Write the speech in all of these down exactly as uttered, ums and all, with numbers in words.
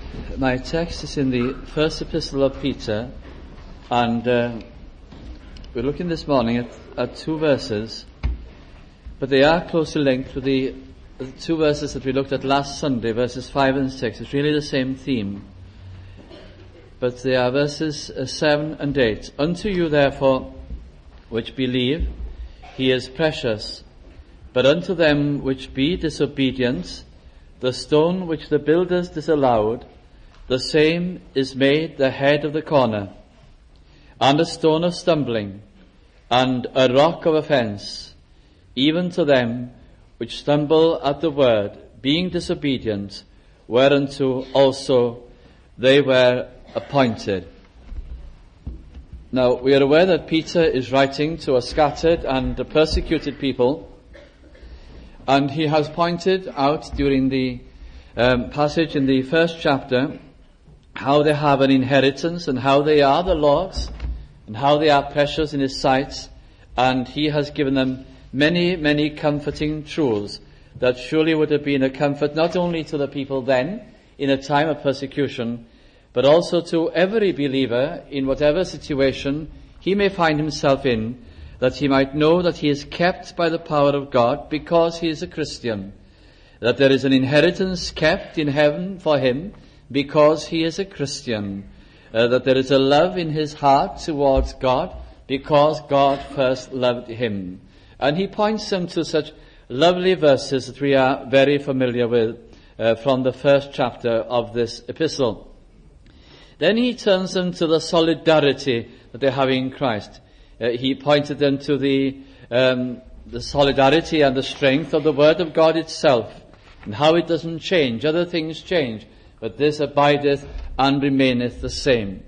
My text is in the first epistle of Peter, and uh, we're looking this morning at, at two verses, but they are closely linked with the, the two verses that we looked at last Sunday, verses five and six. It's really the same theme, but they are verses uh, seven and eight. Unto you therefore which believe, he is precious, but unto them which be disobedient, the stone which the builders disallowed, the same is made the head of the corner, and a stone of stumbling, and a rock of offence, even to them which stumble at the word, being disobedient, whereunto also they were appointed. Now, we are aware that Peter is writing to a scattered and a persecuted people, and he has pointed out during the um, passage in the first chapter how they have an inheritance and how they are the Lord's and how they are precious in his sight, and he has given them many, many comforting truths that surely would have been a comfort not only to the people then in a time of persecution, but also to every believer in whatever situation he may find himself in, that he might know that he is kept by the power of God because he is a Christian, that there is an inheritance kept in heaven for him because he is a Christian, uh, that there is a love in his heart towards God because God first loved him. And he points them to such lovely verses that we are very familiar with uh, from the first chapter of this epistle. Then he turns them to the solidarity that they have in Christ. Uh, he pointed them to the um, the solidarity and the strength of the Word of God itself, and how it doesn't change. Other things change, but this abideth and remaineth the same.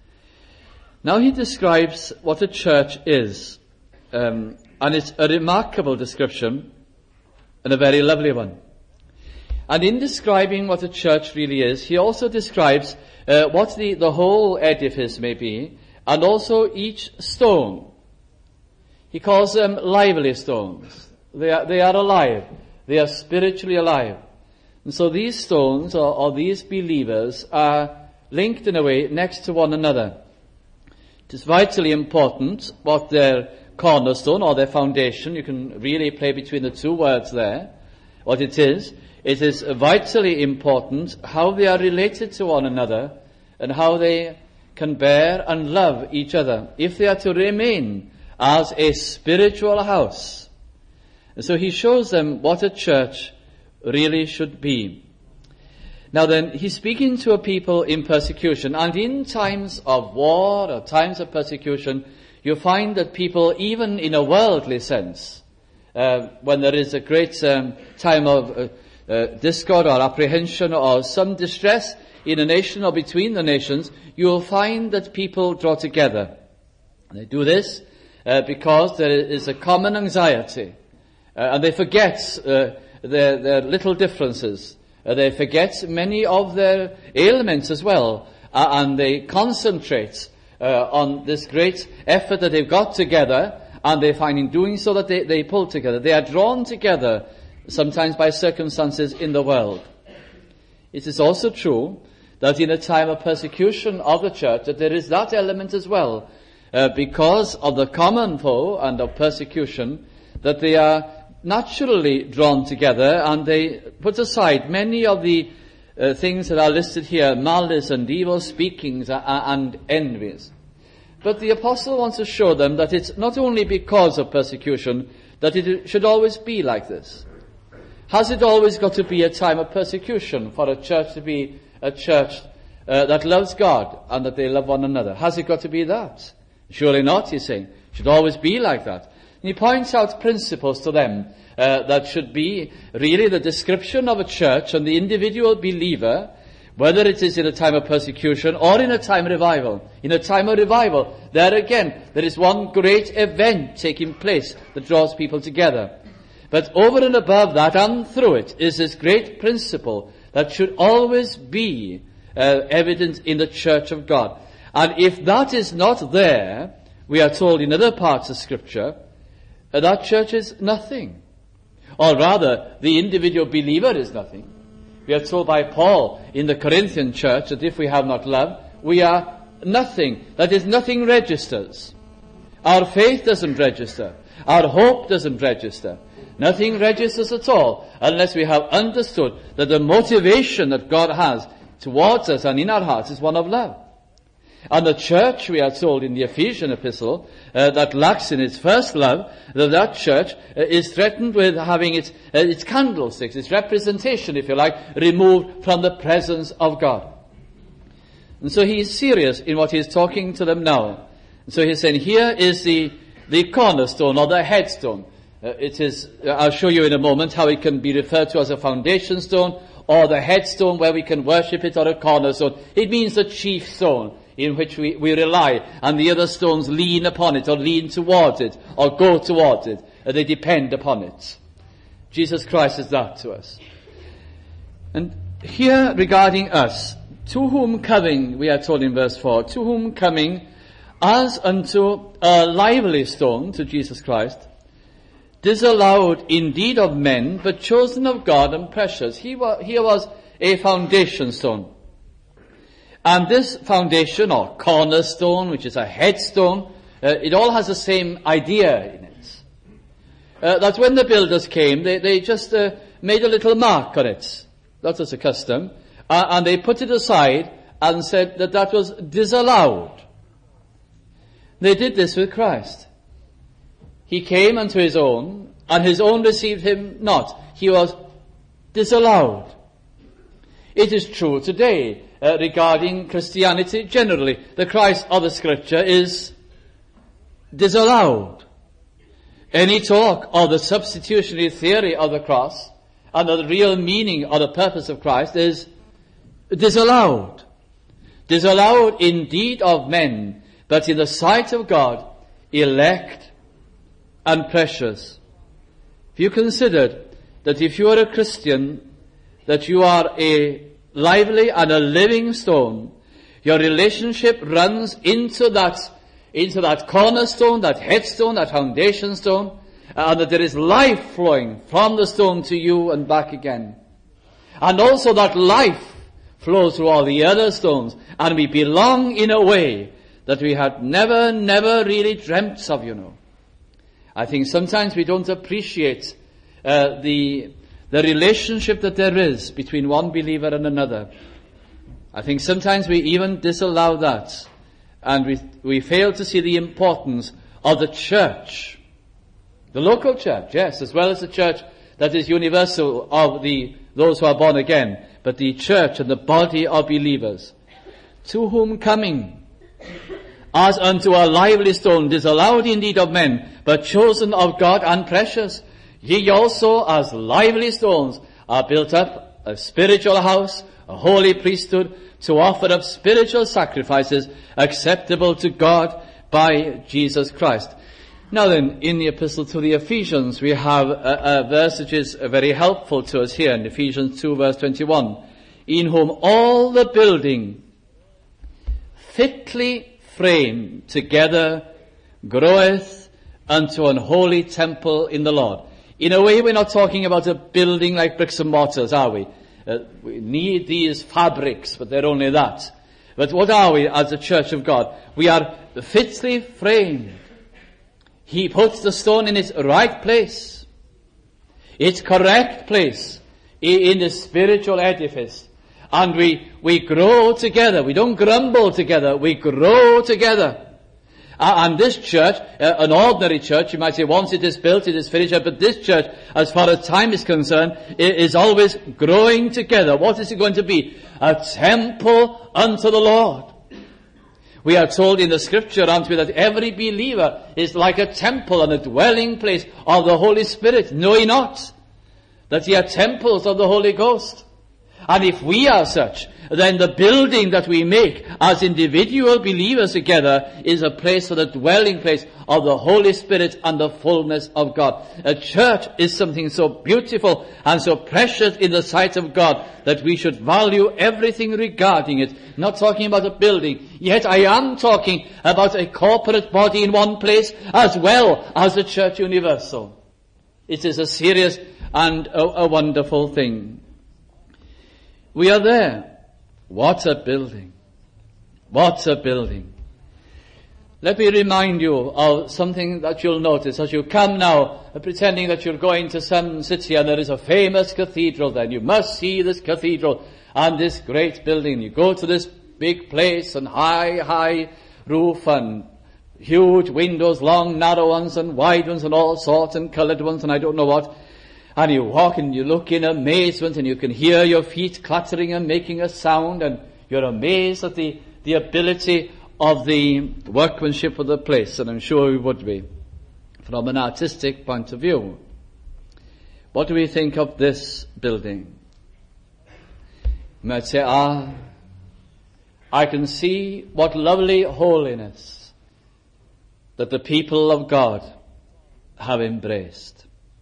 Now he describes what a church is, um, and it's a remarkable description and a very lovely one. And in describing what a church really is, he also describes uh, what the, the whole edifice may be, and also each stone. He calls them lively stones. They are, they are alive. They are spiritually alive. And so these stones, or, or these believers, are linked in a way next to one another. It is vitally important what their cornerstone or their foundation, you can really play between the two words there, what it is. It is vitally important how they are related to one another and how they can bear and love each other if they are to remain as a spiritual house. And so he shows them what a church really should be. Now then, he's speaking to a people in persecution, and in times of war or times of persecution, you find that people, even in a worldly sense, uh, when there is a great um, time of uh, uh, discord or apprehension or some distress in a nation or between the nations, you will find that people draw together. They do this uh, because there is a common anxiety, uh, and they forget uh, their, their little differences. Uh, they forget many of their ailments as well, uh, and they concentrate uh, on this great effort that they've got together, and they find in doing so that they, they pull together. They are drawn together, sometimes by circumstances in the world. It is also true that in a time of persecution of the church, that there is that element as well, uh, because of the common foe and of persecution, that they are naturally drawn together, and they put aside many of the uh, things that are listed here, malice and evil speakings and, and envies. But the apostle wants to show them that it's not only because of persecution that it should always be like this. Has it always got to be a time of persecution for a church to be a church uh, that loves God and that they love one another? Has it got to be that? Surely not, he's saying. It should always be like that. And he points out principles to them uh, that should be really the description of a church and the individual believer, whether it is in a time of persecution or in a time of revival. In a time of revival, there again, there is one great event taking place that draws people together. But over and above that and through it is this great principle that should always be uh, evident in the church of God. And if that is not there, we are told in other parts of Scripture, uh, that church is nothing. Or rather, the individual believer is nothing. We are told by Paul in the Corinthian church that if we have not love, we are nothing. That is, nothing registers. Our faith doesn't register. Our hope doesn't register. Nothing registers at all unless we have understood that the motivation that God has towards us and in our hearts is one of love. And the church, we are told in the Ephesian epistle, uh, that lacks in its first love, that that church uh, is threatened with having its, uh, its candlesticks, its representation, if you like, removed from the presence of God. And so he is serious in what he is talking to them now. And so he's saying, here is the, the cornerstone or the headstone. Uh, it is, uh, I'll show you in a moment how it can be referred to as a foundation stone or the headstone where we can worship it, or a cornerstone. It means the chief stone in which we, we rely, and the other stones lean upon it, or lean towards it, or go towards it, and they depend upon it. Jesus Christ is that to us. And here regarding us, to whom coming, we are told in verse four, to whom coming as unto a lively stone, to Jesus Christ, disallowed indeed of men, but chosen of God and precious. He wa- here was a foundation stone. And this foundation, or cornerstone, which is a headstone, uh, it all has the same idea in it. Uh, that when the builders came, they, they just uh, made a little mark on it. That was a custom. Uh, and they put it aside and said that that was disallowed. They did this with Christ. He came unto his own, and his own received him not. He was disallowed. It is true today uh, regarding Christianity generally. The Christ of the Scripture is disallowed. Any talk of the substitutionary theory of the cross and of the real meaning or the purpose of Christ is disallowed. Disallowed indeed of men, but in the sight of God, elect and precious. If you considered that if you are a Christian, that you are a lively and a living stone, your relationship runs into that, into that cornerstone, that headstone, that foundation stone, and that there is life flowing from the stone to you and back again. And also that life flows through all the other stones, and we belong in a way that we had never, never really dreamt of, you know. I think sometimes we don't appreciate uh, the the relationship that there is between one believer and another. I think sometimes we even disallow that, and we we fail to see the importance of the church, the local church, yes, as well as the church that is universal of the those who are born again, but the church and the body of believers, to whom coming as unto a lively stone, disallowed indeed of men, but chosen of God and precious. Ye also, as lively stones, are built up a spiritual house, a holy priesthood, to offer up spiritual sacrifices acceptable to God by Jesus Christ. Now then, in the epistle to the Ephesians, we have a, a verse which is very helpful to us here in Ephesians two verse twenty-one. In whom all the building fitly framed together groweth unto an holy temple in the Lord. In a way, we're not talking about a building like bricks and mortars, are we? Uh, we need these fabrics, but they're only that. But what are we as a church of God? We are fitly framed. He puts the stone in its right place, its correct place in the spiritual edifice. And we, we grow together. We don't grumble together. We grow together. Uh, and this church, uh, an ordinary church, you might say, once it is built, it is finished. But this church, as far as time is concerned, is always growing together. What is it going to be? A temple unto the Lord. We are told in the Scripture, aren't we, that every believer is like a temple and a dwelling place of the Holy Spirit. Know ye not that ye are temples of the Holy Ghost? And if we are such, then the building that we make as individual believers together is a place for the dwelling place of the Holy Spirit and the fullness of God. A church is something so beautiful and so precious in the sight of God that we should value everything regarding it. Not talking about a building, yet I am talking about a corporate body in one place as well as the church universal. It is a serious and a, a wonderful thing. We are there. What a building. What a building. Let me remind you of something that you'll notice as you come now, uh, pretending that you're going to some city and there is a famous cathedral there. You must see this cathedral and this great building. You go to this big place and high, high roof and huge windows, long, narrow ones and wide ones and all sorts and coloured ones and I don't know what. And you walk and you look in amazement and you can hear your feet clattering and making a sound and you're amazed at the, the ability of the workmanship of the place, and I'm sure we would be from an artistic point of view. What do we think of this building? You might say, ah, I can see what lovely holiness that the people of God have embraced.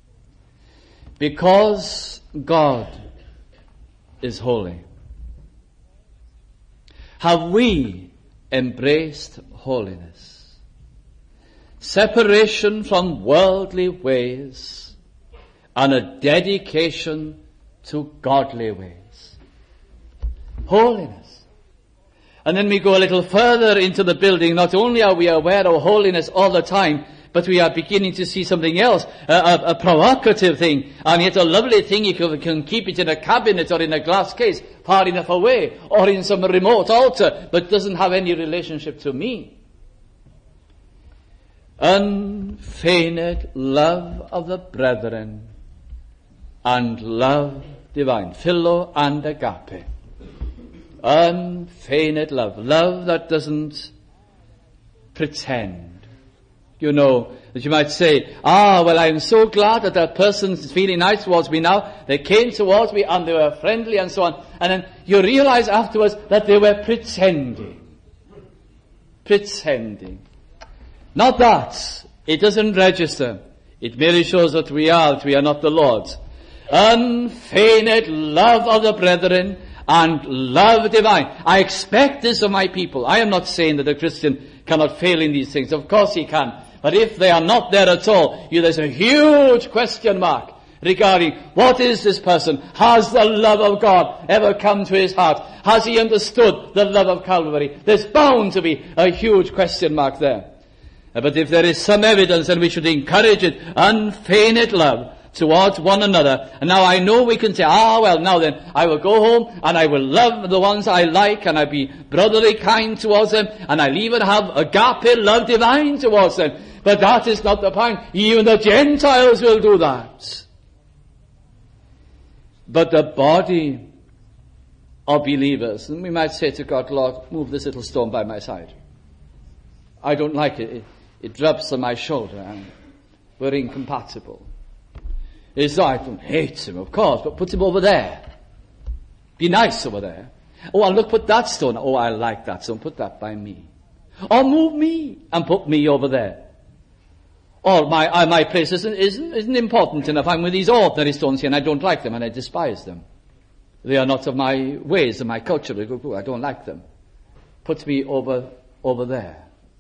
Because God is holy, have we embraced holiness? Separation from worldly ways and a dedication to godly ways. Holiness. And then we go a little further into the building. Not only are we aware of holiness all the time, but we are beginning to see something else, a, a, a provocative thing, and yet a lovely thing. You can, can keep it in a cabinet or in a glass case, far enough away, or in some remote altar, but doesn't have any relationship to me. Unfeigned love of the brethren, and love divine, philo and agape. Unfeigned love, love that doesn't pretend. You know, that you might say, ah, well, I'm so glad that that person's feeling nice towards me now. They came towards me and they were friendly and so on. And then you realize afterwards that they were pretending. Pretending. Not that. It doesn't register. It merely shows that we are, that we are not the Lord's. Unfeigned love of the brethren and love divine. I expect this of my people. I am not saying that a Christian cannot fail in these things. Of course he can. But if they are not there at all, you, there's a huge question mark regarding what is this person? Has the love of God ever come to his heart? Has he understood the love of Calvary? There's bound to be a huge question mark there. But if there is some evidence, then we should encourage it. Unfeigned love towards one another. And now I know we can say, ah, well, now then, I will go home and I will love the ones I like and I'll be brotherly kind towards them and I'll even have agape love divine towards them. But that is not the point. Even the Gentiles will do that. But the body of believers, and we might say to God, Lord, move this little stone by my side. I don't like it. It, it rubs on my shoulder and we're incompatible. It's I don't hate him, of course, but put him over there. Be nice over there. Oh, and look, put that stone. Oh, I like that stone. Put that by me. Or move me and put me over there. Or my uh, my place isn't, isn't, isn't important enough. I'm with these ordinary stones here and I don't like them and I despise them. They are not of my ways and my culture. I don't like them. Put me over, over there.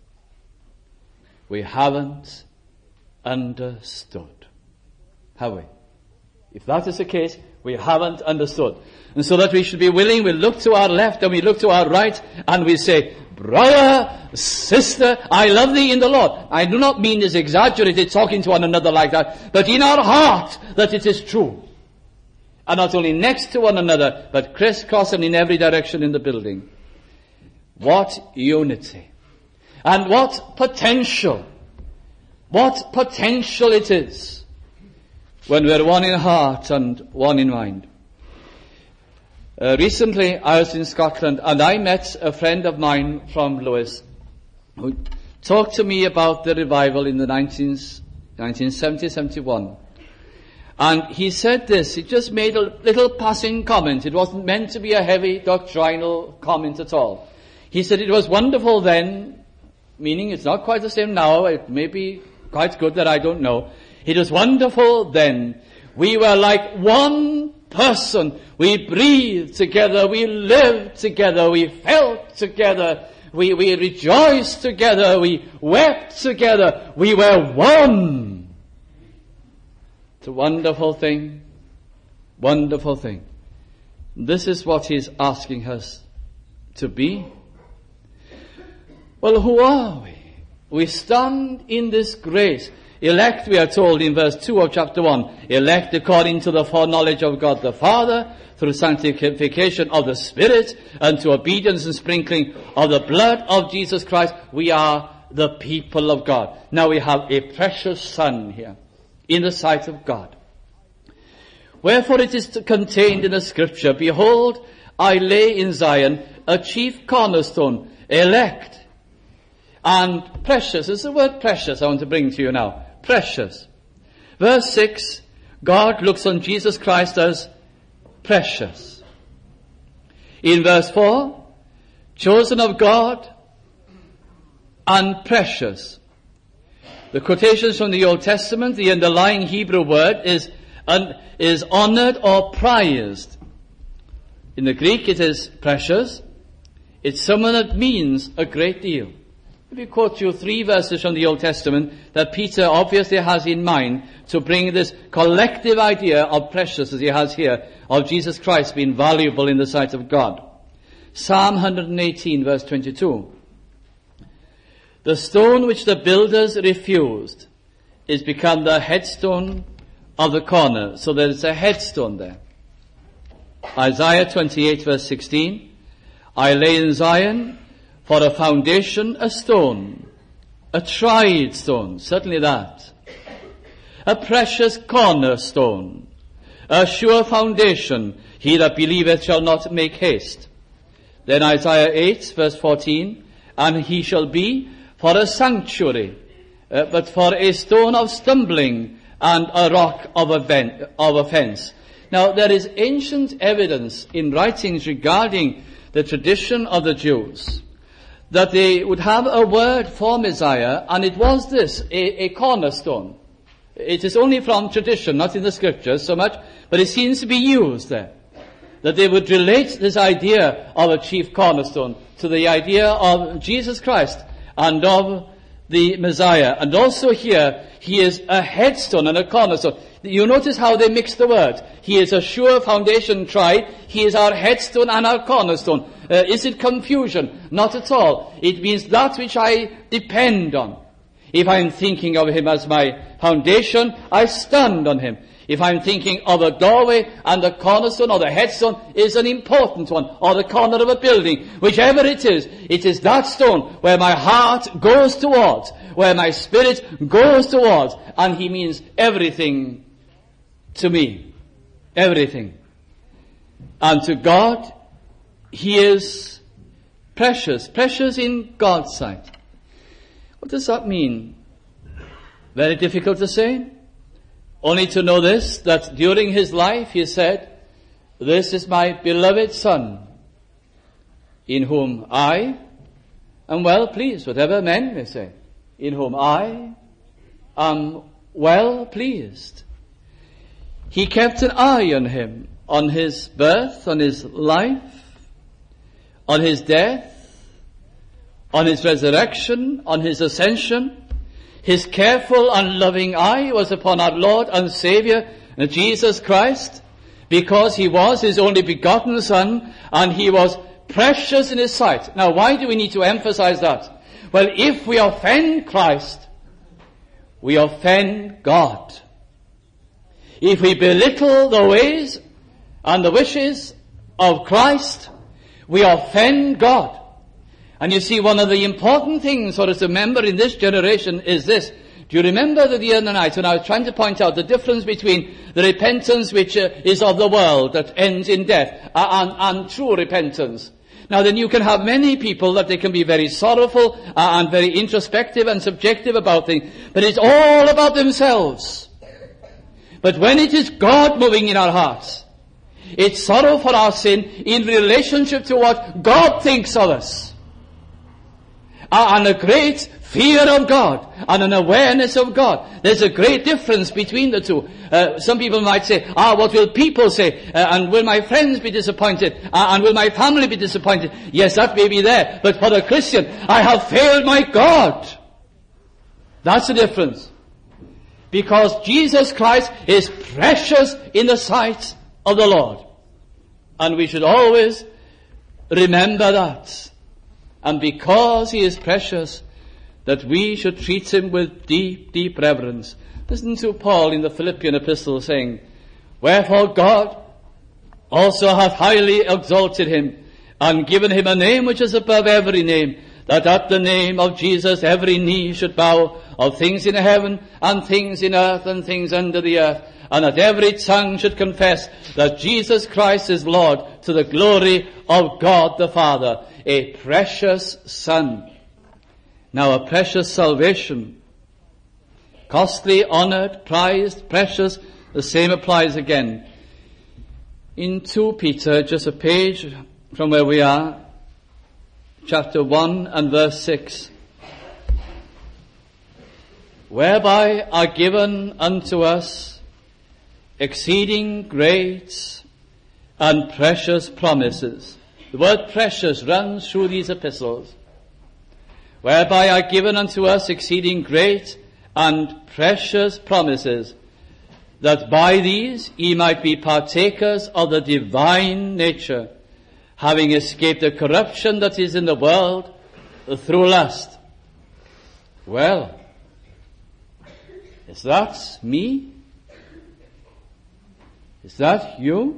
We haven't understood, have we? If that is the case, we haven't understood. And so that we should be willing, we look to our left and we look to our right and we say, brother, sister, I love thee in the Lord. I do not mean this exaggerated talking to one another like that, but in our heart that it is true. And not only next to one another, but crisscross and in every direction in the building. What unity. And what potential. What potential it is when we're one in heart and one in mind. Uh, recently I was in Scotland and I met a friend of mine from Lewis who talked to me about the revival in the nineteen seventy seventy-one. And he said this, he just made a little passing comment. It wasn't meant to be a heavy doctrinal comment at all. He said it was wonderful then, meaning it's not quite the same now, it may be quite good that I don't know. It was wonderful then. We were like one person. We breathed together, we lived together, we felt together, we, we rejoiced together, we wept together, we were one. It's a wonderful thing, wonderful thing. This is what he's asking us to be. Well, who are we? We stand in this grace. Elect, we are told in verse two of chapter one, elect according to the foreknowledge of God the Father, through sanctification of the Spirit, and to obedience and sprinkling of the blood of Jesus Christ. We are the people of God. Now we have a precious Son here, in the sight of God. Wherefore it is contained in the Scripture, behold, I lay in Zion a chief cornerstone, elect, and precious. It's the word precious I want to bring to you now. Precious. Verse six, God looks on Jesus Christ as precious. In verse four, chosen of God and precious. The quotations from the Old Testament, the underlying Hebrew word is, un, is honored or prized. In the Greek it is precious. It's someone that means a great deal. Let me quote you three verses from the Old Testament that Peter obviously has in mind to bring this collective idea of precious as he has here, of Jesus Christ being valuable in the sight of God. Psalm one eighteen verse twenty-two. The stone which the builders refused is become the headstone of the corner. So there is a headstone there. Isaiah twenty-eight verse sixteen. I lay in Zion for a foundation, a stone, a tried stone, certainly that, a precious cornerstone, a sure foundation, he that believeth shall not make haste. Then Isaiah eight verse fourteen, and he shall be for a sanctuary, uh, but for a stone of stumbling and a rock of, event, of offense. Now there is ancient evidence in writings regarding the tradition of the Jews that they would have a word for Messiah, and it was this, a, a cornerstone. It is only from tradition, not in the Scriptures so much, but it seems to be used there. That they would relate this idea of a chief cornerstone to the idea of Jesus Christ and of the Messiah. And also here, he is a headstone and a cornerstone. You notice how they mix the words. He is a sure foundation tried. He is our headstone and our cornerstone. Uh, is it confusion? Not at all. It means that which I depend on. If I'm thinking of him as my foundation, I stand on him. If I'm thinking of a doorway and the cornerstone or the headstone is an important one, or the corner of a building, whichever it is, it is that stone where my heart goes towards, where my spirit goes towards, and he means everything to me. Everything. And to God, he is precious. Precious in God's sight. What does that mean? Very difficult to say. Only to know this, that during his life he said, this is my beloved Son, in whom I am well pleased, whatever men may say, in whom I am well pleased. He kept an eye on him, on his birth, on his life, on his death, on his resurrection, on his ascension. His careful and loving eye was upon our Lord and Savior, Jesus Christ, because he was his only begotten Son, and he was precious in his sight. Now, why do we need to emphasize that? Well, if we offend Christ, we offend God. If we belittle the ways and the wishes of Christ, we offend God. And you see, one of the important things for us to remember in this generation is this. Do you remember that the other night when I was trying to point out the difference between the repentance which uh, is of the world that ends in death uh, and, and true repentance? Now then, you can have many people that they can be very sorrowful uh, and very introspective and subjective about things, but it's all about themselves. But when it is God moving in our hearts, it's sorrow for our sin in relationship to what God thinks of us. And a great fear of God and an awareness of God. There's a great difference between the two. Uh, some people might say, ah, what will people say? Uh, and will my friends be disappointed? Uh, and will my family be disappointed? Yes, that may be there. But for the Christian, I have failed my God. That's the difference. Because Jesus Christ is precious in the sight of the Lord. And we should always remember that. And because he is precious, that we should treat him with deep, deep reverence. Listen to Paul in the Philippian epistle saying, wherefore God also hath highly exalted him, and given him a name which is above every name, that at the name of Jesus every knee should bow, of things in heaven, and things in earth, and things under the earth, and that every tongue should confess that Jesus Christ is Lord, to the glory of God the Father. A precious Son. Now a precious salvation. Costly, honored, prized, precious. The same applies again. In Second Peter, just a page from where we are, chapter one and verse six. Whereby are given unto us exceeding great and precious promises. The word precious runs through these epistles. Whereby are given unto us exceeding great and precious promises, that by these ye might be partakers of the divine nature, having escaped the corruption that is in the world through lust. Well, is that me? Is that you?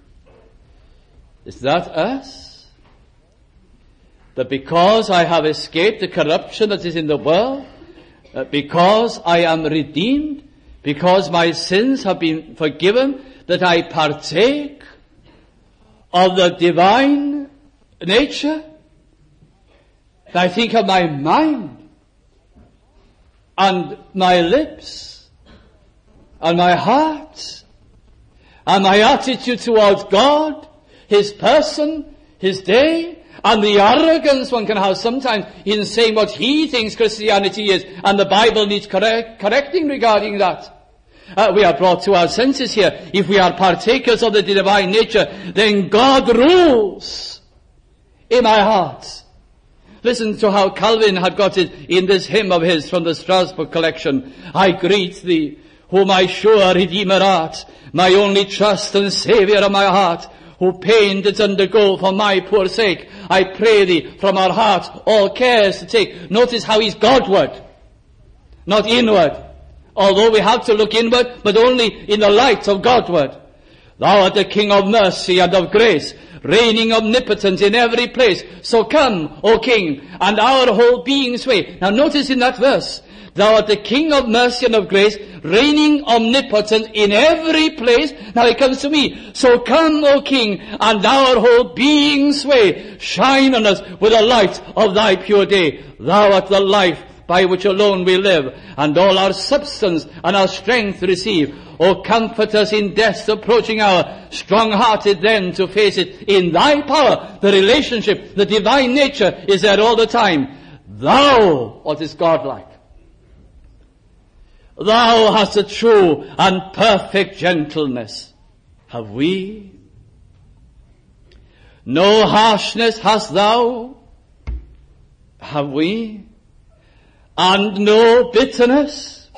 Is that us? That because I have escaped the corruption that is in the world, uh, because I am redeemed, because my sins have been forgiven, that I partake of the divine nature? That I think of my mind and my lips and my heart and my attitude towards God, his person, his day, and the arrogance one can have sometimes in saying what he thinks Christianity is, and the Bible needs correct, correcting regarding that. Uh, we are brought to our senses here. If we are partakers of the divine nature, then God rules in my heart. Listen to how Calvin had got it in this hymn of his from the Strasbourg collection. I greet thee, who my sure Redeemer art, my only trust and Saviour of my heart, who pain didst undergo for my poor sake. I pray thee from our hearts all cares to take. Notice how he's Godward, not inward. Although we have to look inward, but only in the light of Godward. Thou art the King of mercy and of grace, reigning omnipotent in every place. So come, O King, and our whole being sway. Now notice in that verse, thou art the King of mercy and of grace, reigning omnipotent in every place. Now it comes to me. So come, O King, and our whole being sway. Shine on us with the light of thy pure day. Thou art the life by which alone we live, and all our substance and our strength receive. O comfort us in death's approaching hour, strong-hearted then to face it in thy power. The relationship, the divine nature is there all the time. Thou, what is God-like? Thou hast a true and perfect gentleness. Have we? No harshness hast thou. Have we? And no bitterness.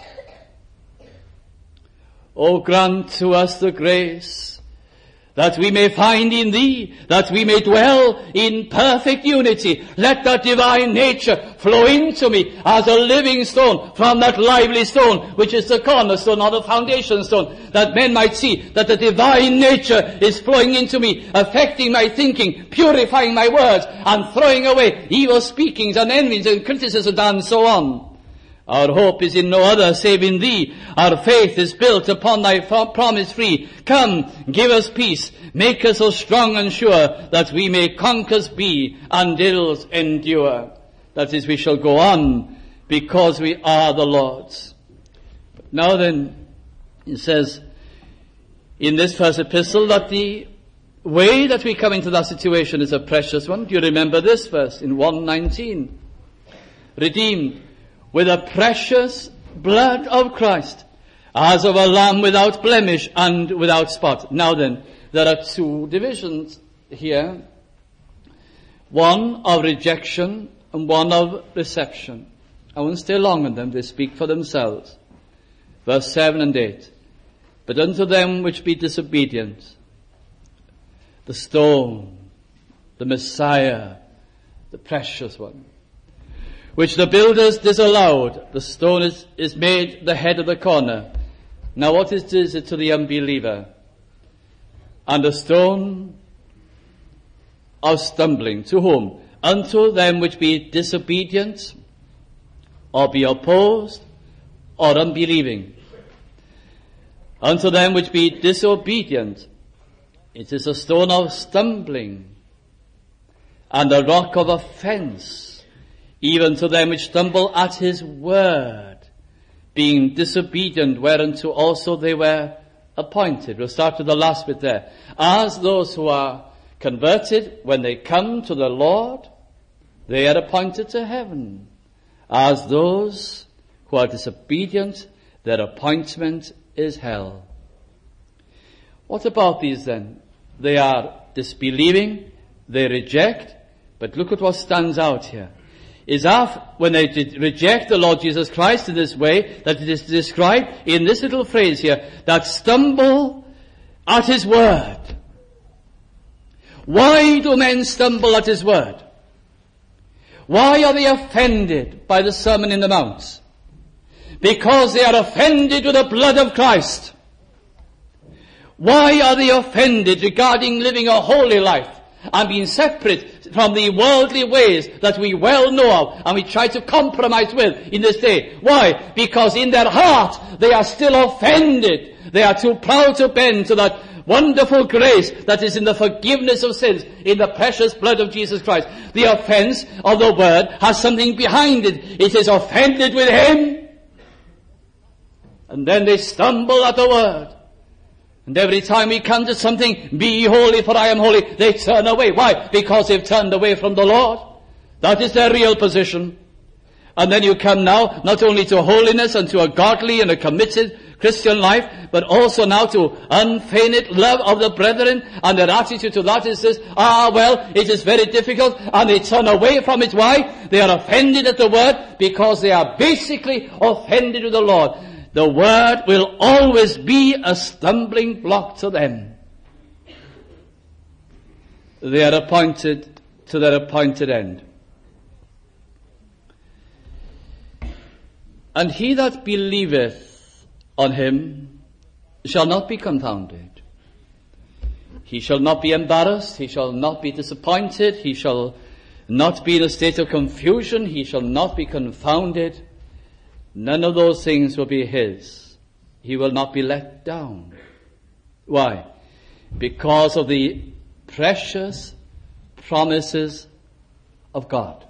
O grant to us the grace that we may find in thee, that we may dwell in perfect unity. Let that divine nature flow into me as a living stone from that lively stone, which is the cornerstone or the foundation stone, that men might see that the divine nature is flowing into me, affecting my thinking, purifying my words, and throwing away evil speakings and envies and criticism and so on. Our hope is in no other save in thee. Our faith is built upon thy promise free. Come, give us peace. Make us so strong and sure that we may conquerors be and ills endure. That is, we shall go on because we are the Lord's. But now then, it says in this first epistle that the way that we come into that situation is a precious one. Do you remember this verse in one nineteen? Redeemed with the precious blood of Christ, as of a lamb without blemish and without spot. Now then, there are two divisions here. One of rejection and one of reception. I won't stay long on them, they speak for themselves. Verse seven and eight. But unto them which be disobedient, the stone, the Messiah, the precious one, which the builders disallowed. The stone is, is made the head of the corner. Now what is it to the unbeliever? And the stone of stumbling. To whom? Unto them which be disobedient, or be opposed, or unbelieving. Unto them which be disobedient, it is a stone of stumbling, and a rock of offense, even to them which stumble at his word, being disobedient, whereunto also they were appointed. We'll start with the last bit there. As those who are converted, when they come to the Lord, they are appointed to heaven. As those who are disobedient, their appointment is hell. What about these then? They are disbelieving, they reject, but look at what stands out here. Is after, when they reject the Lord Jesus Christ in this way, that it is described in this little phrase here, that stumble at his word. Why do men stumble at his word? Why are they offended by the Sermon in the Mount? Because they are offended with the blood of Christ. Why are they offended regarding living a holy life and being separate from the worldly ways that we well know of and we try to compromise with in this day? Why? Because in their heart they are still offended. They are too proud to bend to that wonderful grace that is in the forgiveness of sins in the precious blood of Jesus Christ. The offense of the word has something behind it. It is offended with him. And then they stumble at the word. And every time we come to something, be ye holy for I am holy, they turn away. Why? Because they've turned away from the Lord. That is their real position. And then you come now not only to holiness and to a godly and a committed Christian life, but also now to unfeigned love of the brethren, and their attitude to that is this, ah well, it is very difficult, and they turn away from it. Why? They are offended at the word, because they are basically offended with the Lord. The word will always be a stumbling block to them. They are appointed to their appointed end. And he that believeth on him shall not be confounded. He shall not be embarrassed. He shall not be disappointed. He shall not be in a state of confusion. He shall not be confounded. None of those things will be his. He will not be let down. Why? Because of the precious promises of God.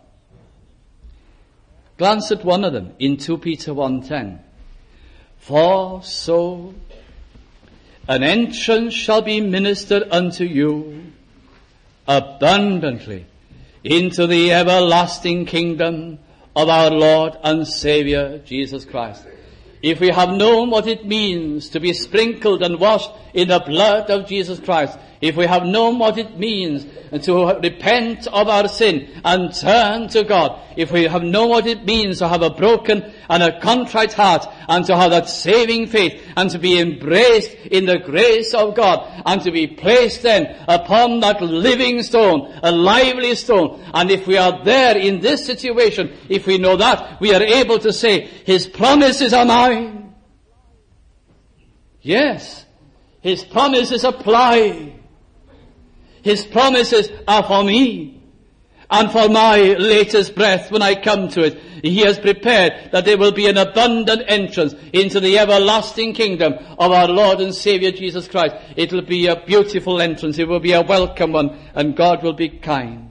Glance at one of them in Second Peter one ten. For so an entrance shall be ministered unto you abundantly into the everlasting kingdom of our Lord and Savior Jesus Christ. If we have known what it means to be sprinkled and washed in the blood of Jesus Christ, if we have known what it means to repent of our sin and turn to God, if we have known what it means to have a broken and a contrite heart and to have that saving faith and to be embraced in the grace of God and to be placed then upon that living stone, a lively stone, and if we are there in this situation, if we know that, we are able to say, his promises are mine. Yes, his promises apply. His promises are for me and for my latest breath when I come to it. He has prepared that there will be an abundant entrance into the everlasting kingdom of our Lord and Savior Jesus Christ. It will be a beautiful entrance. It will be a welcome one, and God will be kind.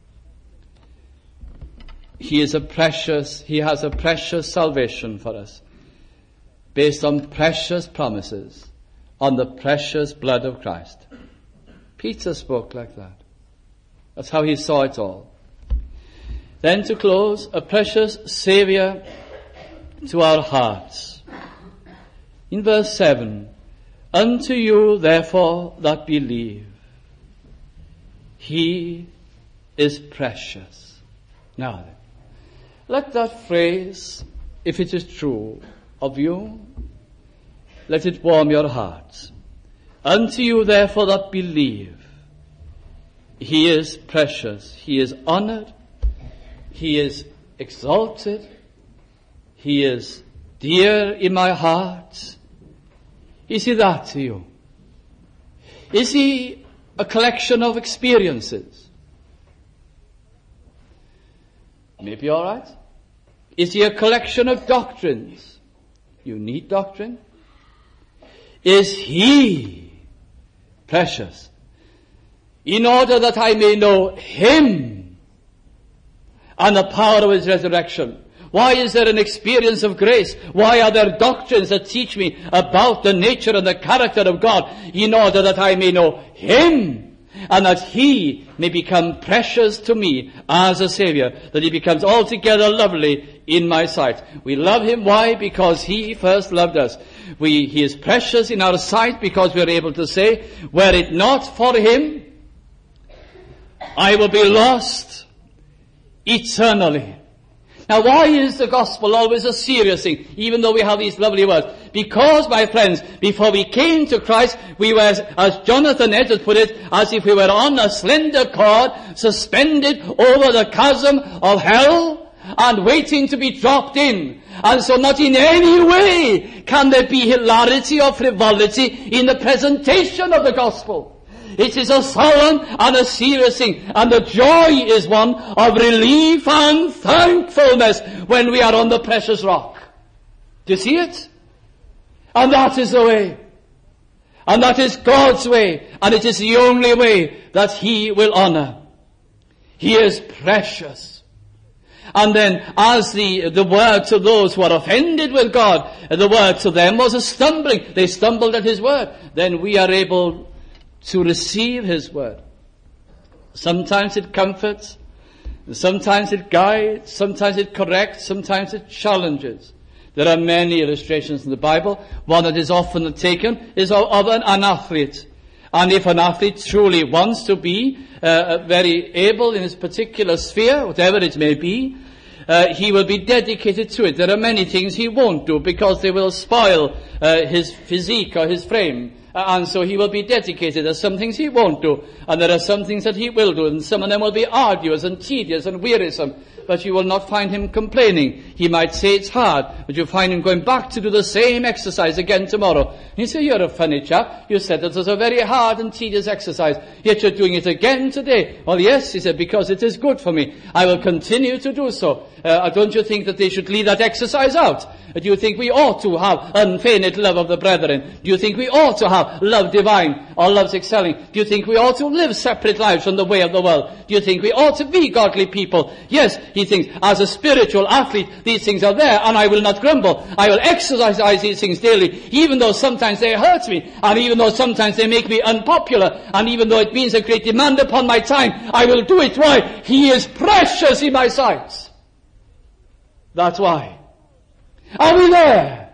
He is a precious, He has a precious salvation for us, based on precious promises, on the precious blood of Christ. Peter spoke like that. That's how he saw it all. Then to close, a precious Saviour to our hearts. In verse seven, unto you therefore that believe, he is precious. Now then, let that phrase, if it is true of you, let it warm your hearts. Unto you therefore that believe, He is precious. He is honored. He is exalted. He is dear in my heart. Is he that to you? Is he a collection of experiences? Maybe all right. Is he a collection of doctrines? You need doctrine. Is he precious? In order that I may know him and the power of his resurrection. Why is there an experience of grace? Why are there doctrines that teach me about the nature and the character of God? In order that I may know him and that he may become precious to me as a Savior, that he becomes altogether lovely in my sight. We love him. Why? Because he first loved us. We, he is precious in our sight because we are able to say, were it not for him, I will be lost eternally. Now, why is the gospel always a serious thing, even though we have these lovely words? Because, my friends, before we came to Christ, we were, as Jonathan Edwards put it, as if we were on a slender cord, suspended over the chasm of hell, and waiting to be dropped in. And so not in any way can there be hilarity or frivolity in the presentation of the gospel. It is a solemn and a serious thing, and the joy is one of relief and thankfulness when we are on the precious rock. Do you see it? And that is the way. And that is God's way, and it is the only way that he will honor. He is precious. And then, as the, the word to those who are offended with God, the word to them was a stumbling. They stumbled at his word. Then we are able to receive his word. Sometimes it comforts, sometimes it guides, sometimes it corrects, sometimes it challenges. There are many illustrations in the Bible. One that is often taken is of, of an, an athlete. And if an athlete truly wants to be uh, very able in his particular sphere, whatever it may be, uh, he will be dedicated to it. There are many things he won't do because they will spoil uh, his physique or his frame. Uh, and so he will be dedicated. There are some things he won't do, and there are some things that he will do, and some of them will be arduous and tedious and wearisome. But you will not find him complaining. He might say it's hard, but you'll find him going back to do the same exercise again tomorrow. And you say, you're a funny chap. You said that it was a very hard and tedious exercise, yet you're doing it again today. Well, yes, he said, because it is good for me. I will continue to do so. Uh, don't you think that they should leave that exercise out? Do you think we ought to have unfeigned love of the brethren? Do you think we ought to have love divine or love's excelling? Do you think we ought to live separate lives from the way of the world? Do you think we ought to be godly people? Yes, he thinks, as a spiritual athlete, these things are there, and I will not grumble. I will exercise these things daily, even though sometimes they hurt me, and even though sometimes they make me unpopular, and even though it means a great demand upon my time, I will do it. Why? He is precious in my sight. That's why. Are we there?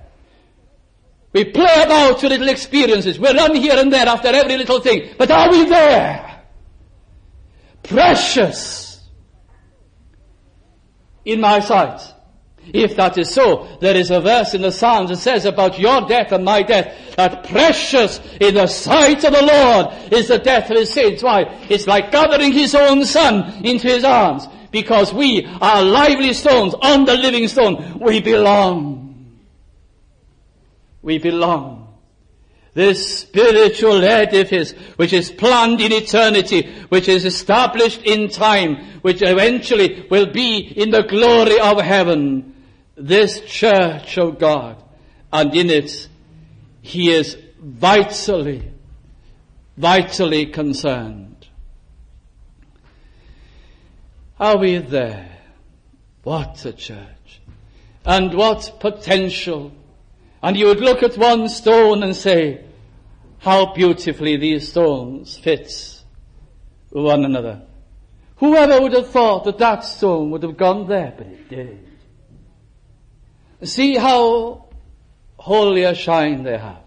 We play about with little experiences. We run here and there after every little thing. But are we there? Precious in my sight. If that is so, there is a verse in the Psalms that says about your death and my death, that precious in the sight of the Lord is the death of his saints. Why? It's like gathering his own son into his arms. Because we are lively stones on the living stone. We belong. We belong. This spiritual edifice which is planned in eternity, which is established in time, which eventually will be in the glory of heaven. This church of God, and in it he is vitally, vitally concerned. Are we there? What a church. And what potential. And you would look at one stone and say, how beautifully these stones fit one another. Whoever would have thought that that stone would have gone there, but it did. See how holy a shine they have.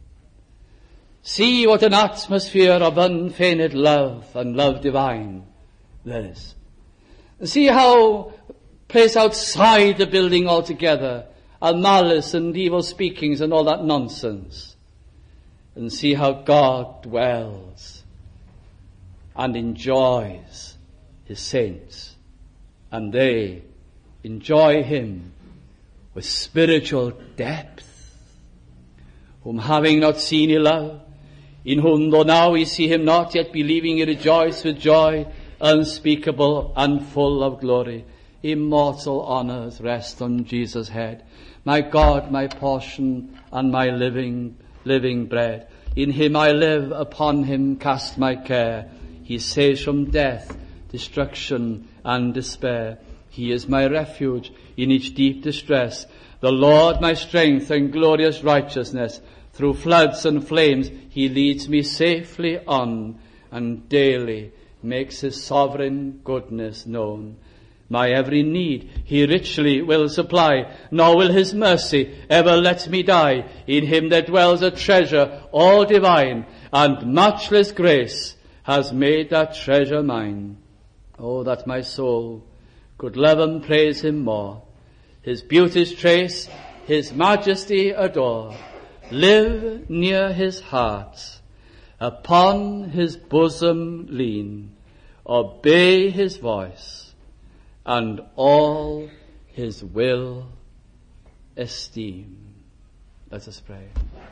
See what an atmosphere of unfeigned love and love divine there is. See how placed outside the building altogether are malice and evil speakings and all that nonsense. And see how God dwells and enjoys his saints, and they enjoy him with spiritual depth, whom having not seen he love, in whom though now we see him not, yet believing he rejoice with joy unspeakable and full of glory. Immortal honors rest on Jesus' head. My God, my portion and my living, living bread. In him I live, upon him cast my care. He saves from death, destruction and despair. He is my refuge in each deep distress. The Lord my strength and glorious righteousness. Through floods and flames he leads me safely on, and daily makes his sovereign goodness known. My every need he richly will supply, nor will his mercy ever let me die. In him there dwells a treasure all divine, and matchless grace has made that treasure mine. Oh, that my soul could love and praise him more, his beauties trace, his majesty adore, live near his heart, upon his bosom lean, obey his voice, and all his will esteem. Let us pray.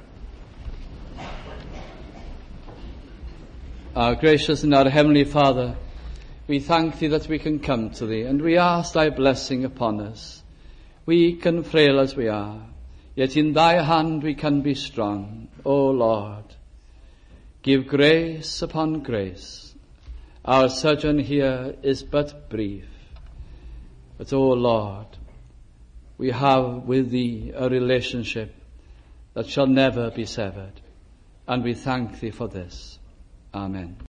Our gracious and our heavenly Father, we thank thee that we can come to thee, and we ask thy blessing upon us. Weak and frail as we are, yet in thy hand we can be strong. O Lord, give grace upon grace. Our sojourn here is but brief, but, O Lord, we have with thee a relationship that shall never be severed, and we thank thee for this. Amen.